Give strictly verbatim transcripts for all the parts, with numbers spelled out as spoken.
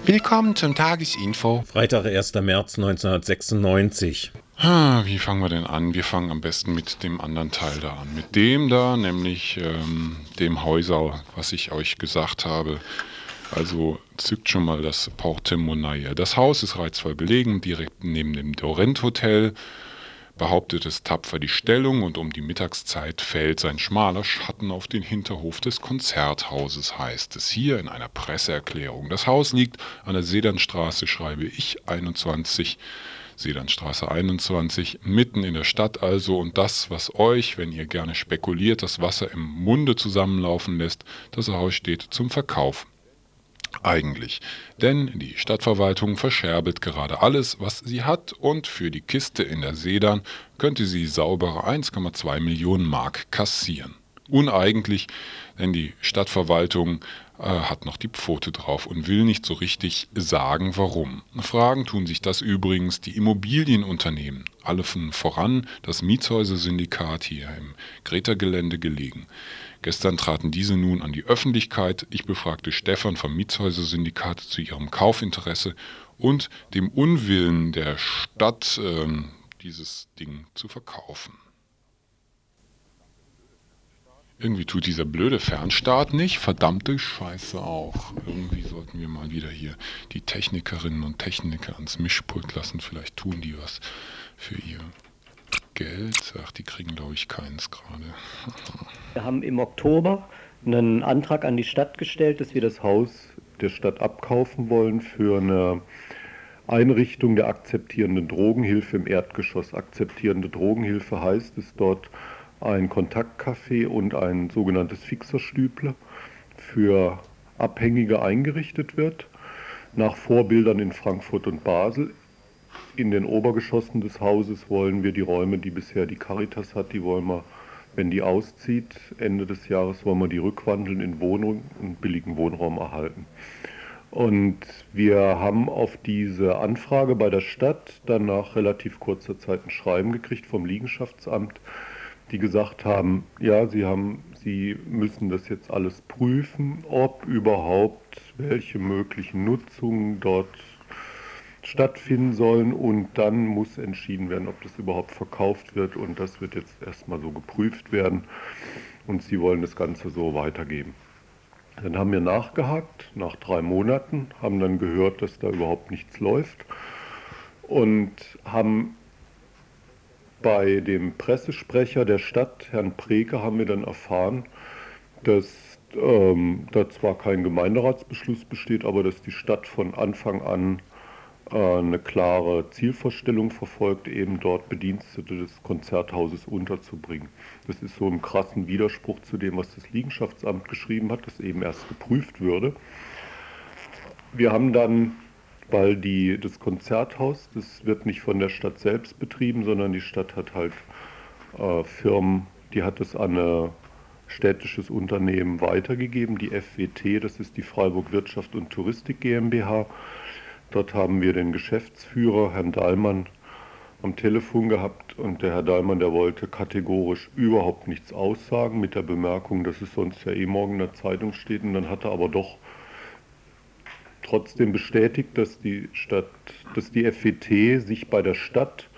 Willkommen zum Tagesinfo. Freitag, erster März neunzehnhundertsechsundneunzig. Ah, wie fangen wir denn an? Wir fangen am besten mit dem anderen Teil da an. Mit dem da, nämlich ähm, dem Häuser, was ich euch gesagt habe. Also zückt schon mal das Portemonnaie. Das Haus ist reizvoll gelegen, direkt neben dem Dorent Hotel. Behauptet es tapfer die Stellung und um die Mittagszeit fällt sein schmaler Schatten auf den Hinterhof des Konzerthauses, heißt es hier in einer Presseerklärung. Das Haus liegt an der Sedanstraße, schreibe ich, einundzwanzig, Sedanstraße einundzwanzig, mitten in der Stadt also, und das, was euch, wenn ihr gerne spekuliert, das Wasser im Munde zusammenlaufen lässt, das Haus steht zum Verkauf. Eigentlich, denn die Stadtverwaltung verscherbelt gerade alles, was sie hat, und für die Kiste in der Sedan könnte sie saubere eins Komma zwei Millionen Mark kassieren. Uneigentlich, denn die Stadtverwaltung äh, hat noch die Pfote drauf und will nicht so richtig sagen, warum. Fragen tun sich das übrigens die Immobilienunternehmen, alle von voran das Mietshäuser-Syndikat hier im Greta-Gelände gelegen. Gestern traten diese nun an die Öffentlichkeit. Ich befragte Stefan vom Mietshäuser-Syndikat zu ihrem Kaufinteresse und dem Unwillen der Stadt, äh, dieses Ding zu verkaufen. Irgendwie tut dieser blöde Fernstart nicht. Verdammte Scheiße auch. Irgendwie sollten wir mal wieder hier die Technikerinnen und Techniker ans Mischpult lassen. Vielleicht tun die was für ihr Geld. Ach, die kriegen, glaube ich, keins gerade. Wir haben im Oktober einen Antrag an die Stadt gestellt, dass wir das Haus der Stadt abkaufen wollen für eine Einrichtung der akzeptierenden Drogenhilfe im Erdgeschoss. Akzeptierende Drogenhilfe heißt, dass dort ein Kontaktcafé und ein sogenanntes Fixerstüble für Abhängige eingerichtet wird, nach Vorbildern in Frankfurt und Basel. In den Obergeschossen des Hauses wollen wir die Räume, die bisher die Caritas hat, die wollen wir, wenn die auszieht, Ende des Jahres, wollen wir die rückwandeln in Wohnung und billigen Wohnraum erhalten. Und wir haben auf diese Anfrage bei der Stadt dann nach relativ kurzer Zeit ein Schreiben gekriegt vom Liegenschaftsamt, die gesagt haben, ja, sie haben, sie müssen das jetzt alles prüfen, ob überhaupt welche möglichen Nutzungen dort stattfinden sollen, und dann muss entschieden werden, ob das überhaupt verkauft wird, und das wird jetzt erstmal so geprüft werden und sie wollen das Ganze so weitergeben. Dann haben wir nachgehakt, nach drei Monaten, haben dann gehört, dass da überhaupt nichts läuft und haben bei dem Pressesprecher der Stadt, Herrn Preke, haben wir dann erfahren, dass ähm, da zwar kein Gemeinderatsbeschluss besteht, aber dass die Stadt von Anfang an äh, eine klare Zielvorstellung verfolgt, eben dort Bedienstete des Konzerthauses unterzubringen. Das ist so im krassen Widerspruch zu dem, was das Liegenschaftsamt geschrieben hat, das eben erst geprüft würde. Wir haben dann, weil die, das Konzerthaus, das wird nicht von der Stadt selbst betrieben, sondern die Stadt hat halt äh, Firmen, die hat es an ein städtisches Unternehmen weitergegeben, die F W T, das ist die Freiburg Wirtschaft und Touristik GmbH. Dort haben wir den Geschäftsführer, Herrn Dahlmann, am Telefon gehabt, und der Herr Dahlmann, der wollte kategorisch überhaupt nichts aussagen, mit der Bemerkung, dass es sonst ja eh morgen in der Zeitung steht, und dann hat er aber doch trotzdem bestätigt, dass die Stadt, dass die F W T sich bei der Stadt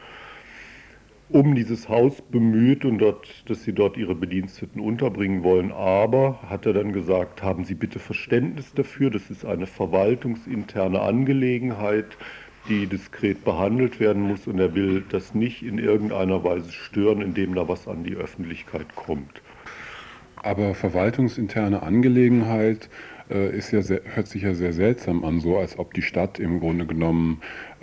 um dieses Haus bemüht und dort, dass sie dort ihre Bediensteten unterbringen wollen. Aber, hat er dann gesagt, haben Sie bitte Verständnis dafür, das ist eine verwaltungsinterne Angelegenheit, die diskret behandelt werden muss, und er will das nicht in irgendeiner Weise stören, indem da was an die Öffentlichkeit kommt. Aber verwaltungsinterne Angelegenheit äh, ist ja sehr, hört sich ja sehr seltsam an, so als ob die Stadt im Grunde genommen äh,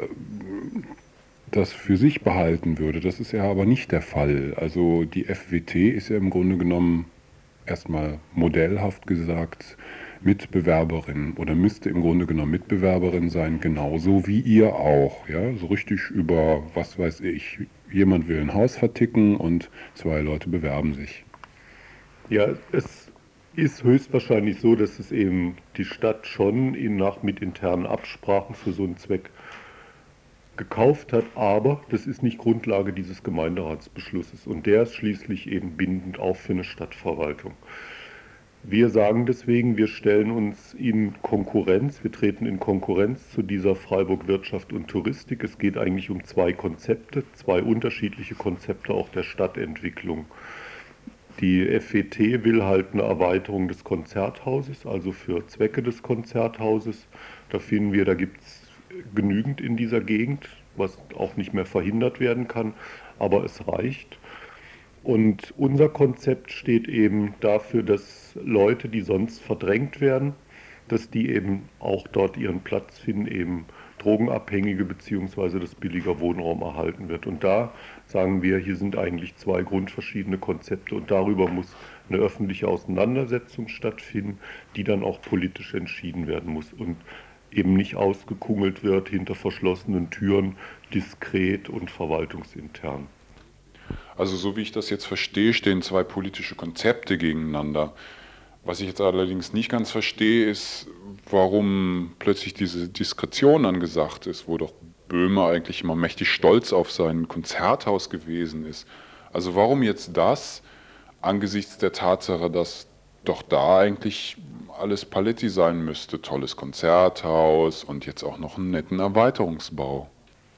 das für sich behalten würde. Das ist ja aber nicht der Fall. Also die F W T ist ja im Grunde genommen erstmal modellhaft gesagt Mitbewerberin oder müsste im Grunde genommen Mitbewerberin sein, genauso wie ihr auch. Ja? So richtig über, was weiß ich, jemand will ein Haus verticken und zwei Leute bewerben sich. Ja, es ist höchstwahrscheinlich so, dass es eben die Stadt schon in, nach, mit internen Absprachen für so einen Zweck gekauft hat, aber das ist nicht Grundlage dieses Gemeinderatsbeschlusses, und der ist schließlich eben bindend auch für eine Stadtverwaltung. Wir sagen deswegen, wir stellen uns in Konkurrenz, wir treten in Konkurrenz zu dieser Freiburg Wirtschaft und Touristik. Es geht eigentlich um zwei Konzepte, zwei unterschiedliche Konzepte auch der Stadtentwicklung. Die F W T will halt eine Erweiterung des Konzerthauses, also für Zwecke des Konzerthauses. Da finden wir, da gibt es genügend in dieser Gegend, was auch nicht mehr verhindert werden kann, aber es reicht. Und unser Konzept steht eben dafür, dass Leute, die sonst verdrängt werden, dass die eben auch dort ihren Platz finden, eben Drogenabhängige bzw. dass billiger Wohnraum erhalten wird. Und da sagen wir, hier sind eigentlich zwei grundverschiedene Konzepte und darüber muss eine öffentliche Auseinandersetzung stattfinden, die dann auch politisch entschieden werden muss und eben nicht ausgekungelt wird hinter verschlossenen Türen, diskret und verwaltungsintern. Also so wie ich das jetzt verstehe, stehen zwei politische Konzepte gegeneinander. Was ich jetzt allerdings nicht ganz verstehe, ist, warum plötzlich diese Diskretion angesagt ist, wo doch Böhme eigentlich immer mächtig stolz auf sein Konzerthaus gewesen ist. Also warum jetzt das angesichts der Tatsache, dass doch da eigentlich alles Paletti sein müsste, tolles Konzerthaus und jetzt auch noch einen netten Erweiterungsbau?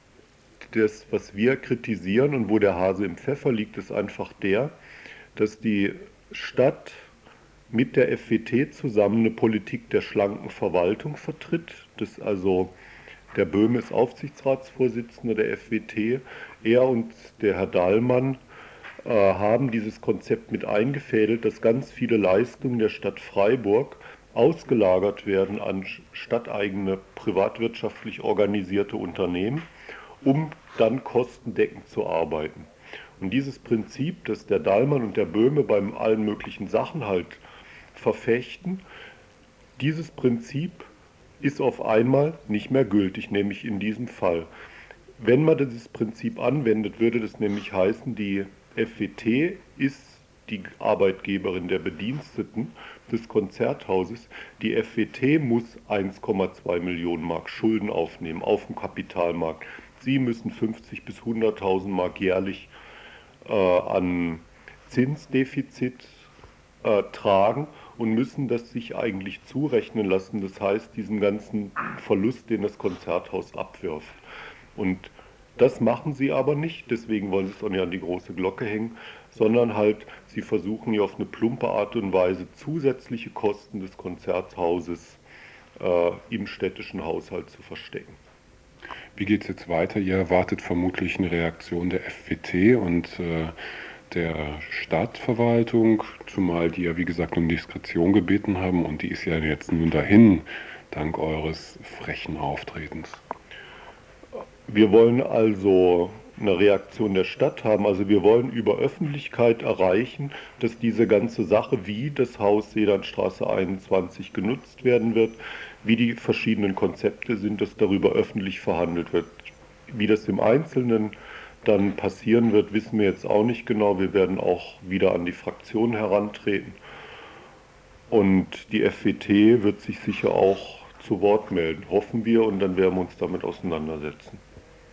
Das, was wir kritisieren und wo der Hase im Pfeffer liegt, ist einfach der, dass die Stadt mit der F W T zusammen eine Politik der schlanken Verwaltung vertritt. Das also der Böhme ist Aufsichtsratsvorsitzender der F W T. Er und der Herr Dahlmann äh, haben dieses Konzept mit eingefädelt, dass ganz viele Leistungen der Stadt Freiburg ausgelagert werden an stadteigene privatwirtschaftlich organisierte Unternehmen, um dann kostendeckend zu arbeiten. Und dieses Prinzip, das der Dahlmann und der Böhme bei allen möglichen Sachen halt verfechten, dieses Prinzip ist auf einmal nicht mehr gültig, nämlich in diesem Fall. Wenn man dieses Prinzip anwendet, würde das nämlich heißen, die F W T ist die Arbeitgeberin der Bediensteten des Konzerthauses. Die F W T muss eins Komma zwei Millionen Mark Schulden aufnehmen auf dem Kapitalmarkt. Sie müssen fünfzig bis hunderttausend Mark jährlich äh, an Zinsdefizit äh, tragen und müssen das sich eigentlich zurechnen lassen. Das heißt, diesen ganzen Verlust, den das Konzerthaus abwirft. Und das machen sie aber nicht, deswegen wollen sie es auch nicht an die große Glocke hängen, sondern halt, sie versuchen hier auf eine plumpe Art und Weise zusätzliche Kosten des Konzerthauses äh, im städtischen Haushalt zu verstecken. Wie geht es jetzt weiter? Ihr erwartet vermutlich eine Reaktion der F W T und äh, der Stadtverwaltung, zumal die ja wie gesagt um Diskretion gebeten haben und die ist ja jetzt nun dahin, dank eures frechen Auftretens. Wir wollen also eine Reaktion der Stadt haben, also wir wollen über Öffentlichkeit erreichen, dass diese ganze Sache, wie das Haus Sedanstraße einundzwanzig genutzt werden wird, wie die verschiedenen Konzepte sind, dass darüber öffentlich verhandelt wird. Wie das im Einzelnen dann passieren wird, wissen wir jetzt auch nicht genau. Wir werden auch wieder an die Fraktion herantreten. Und die F W T wird sich sicher auch zu Wort melden, hoffen wir, und dann werden wir uns damit auseinandersetzen.